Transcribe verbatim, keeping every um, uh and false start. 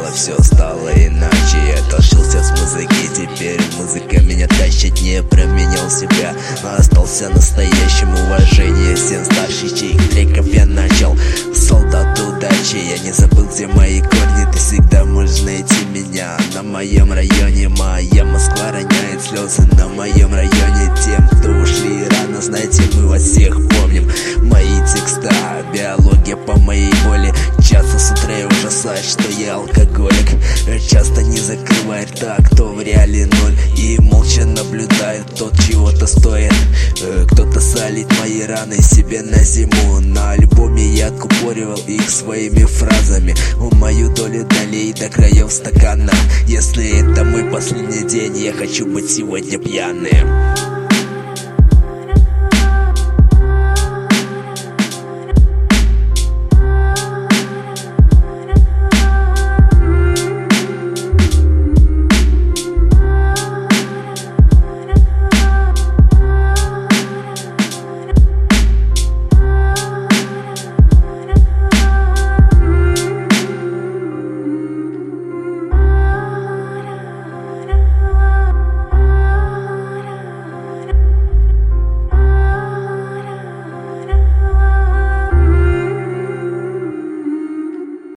стало, все стало иначе. Я отошелся с музыки, теперь музыка меня тащит. Не променял себя, но остался настоящим. Уважение всем старших, чьих треков я начал. Солдат удачи, я не забыл, где мои корни. Ты всегда можешь найти меня на моем районе. Моя Москва роняет слезы на моем районе. Тем, кто ушли рано, знаете, мы вас всех помним. Мои текста, биология по моей воле. Часто с утра я ужасаюсь, что я алкоголик. Часто не закрывай рта, кто в реале ноль. И молча наблюдает тот, чего-то стоит. Кто-то солит мои раны себе на зиму. На альбоме я откупоривал их своими фразами. У мою долю долей до краев стакана. Если это мой последний день, я хочу быть сегодня пьяным.